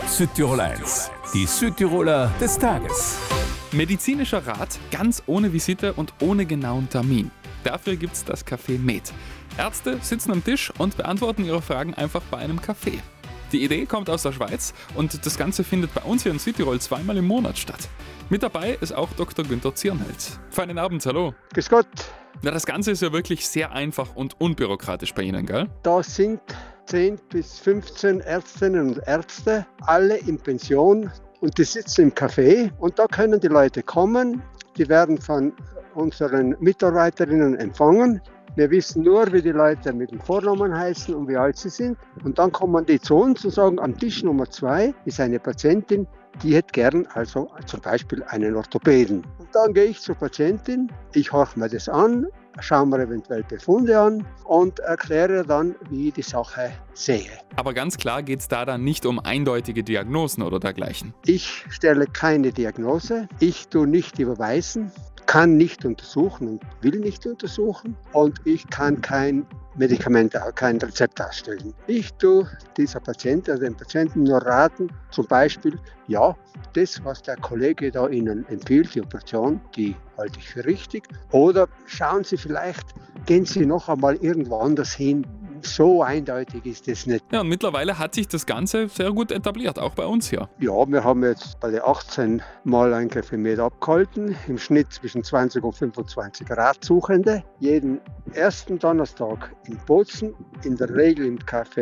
Südtirol 1, die Südtiroler des Tages. Medizinischer Rat ganz ohne Visite und ohne genauen Termin. Dafür gibt's das Café Med. Ärzte sitzen am Tisch und beantworten ihre Fragen einfach bei einem Café. Die Idee kommt aus der Schweiz und das Ganze findet bei uns hier in Südtirol zweimal im Monat statt. Mit dabei ist auch Dr. Günther Zirnheld. Feinen Abend, hallo. Grüß Gott. Ja, das Ganze ist ja wirklich sehr einfach und unbürokratisch bei Ihnen, gell? Da sind 10 bis 15 Ärztinnen und Ärzte, alle in Pension, und die sitzen im Café und da können die Leute kommen, die werden von unseren Mitarbeiterinnen empfangen. Wir wissen nur, wie die Leute mit dem Vornamen heißen und wie alt sie sind. Und dann kommen die zu uns und sagen, am Tisch Nummer 2 ist eine Patientin, die hätte gern also zum Beispiel einen Orthopäden. Und dann gehe ich zur Patientin, ich horche mir das an, schaue mir eventuell Befunde an und erkläre dann, wie ich die Sache sehe. Aber ganz klar geht es da dann nicht um eindeutige Diagnosen oder dergleichen. Ich stelle keine Diagnose, ich tue nicht überweisen, kann nicht untersuchen und will nicht untersuchen und ich kann kein Medikament, kein Rezept ausstellen. Ich tue dieser Patientin oder dem Patienten nur raten, zum Beispiel, ja, das, was der Kollege da Ihnen empfiehlt, die Operation, die halte ich für richtig. Oder schauen Sie vielleicht, gehen Sie noch einmal irgendwo anders hin. So eindeutig ist es nicht. Ja, und mittlerweile hat sich das Ganze sehr gut etabliert, auch bei uns hier. Ja, wir haben jetzt bei den 18 Mal ein Café Med abgehalten, im Schnitt zwischen 20 und 25 Ratsuchende. Jeden ersten Donnerstag in Bozen, in der Regel im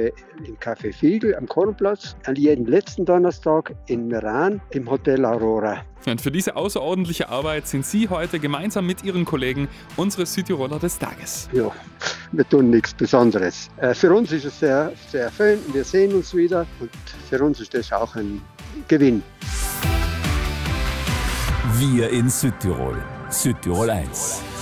Café Fiegel am Kornplatz, und jeden letzten Donnerstag in Meran im Hotel Aurora. Und für diese außerordentliche Arbeit sind Sie heute gemeinsam mit Ihren Kollegen unsere Südtiroler des Tages. Ja, wir tun nichts Besonderes. Für uns ist es sehr, sehr schön, wir sehen uns wieder und für uns ist das auch ein Gewinn. Wir in Südtirol. Südtirol 1.